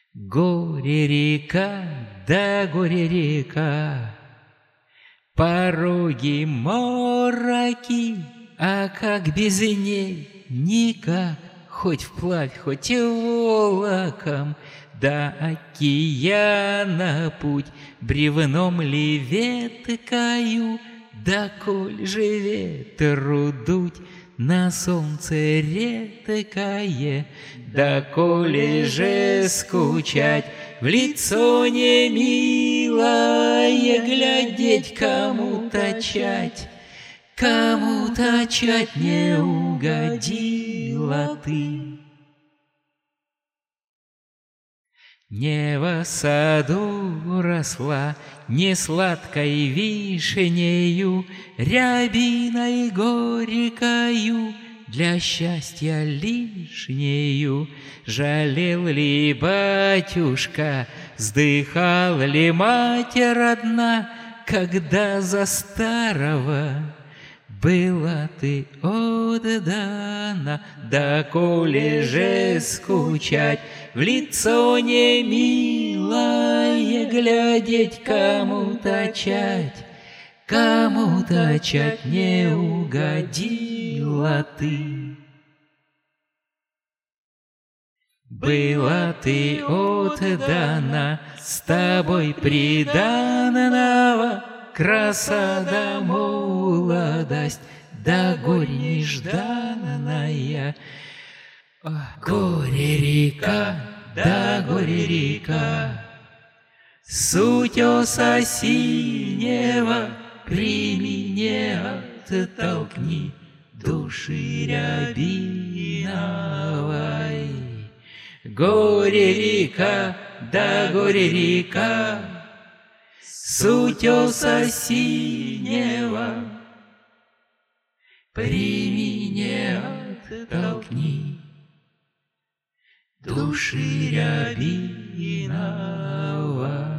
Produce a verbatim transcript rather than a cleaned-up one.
Горе-река, да горе-река, пороги мороки, а как без ней никак, хоть вплавь, хоть и волоком, до океана путь бревном ли веткою, да коль же ветру дуть на солнце редкое, да коли же скучать в лицо не милое, глядеть кому-то чать, кому-то чать не угодила ты. Не в саду росла, не сладкой вишнею, рябиной горькою, для счастья лишнею. Жалел ли батюшка, вздыхал ли мать родна, когда за старого была ты отдана? Да коли же скучать в лицо не милое, глядеть кому-то чать, кому-то чать не угодила ты. Была ты отдана, с тобой приданного, краса да молодость, да горь нежданная. Горе-река, да горе-река, с утеса синего прими, не оттолкни души рябиновой. Горе-река, да горе-река, с утеса синего прими, не оттолкни души рябиновой.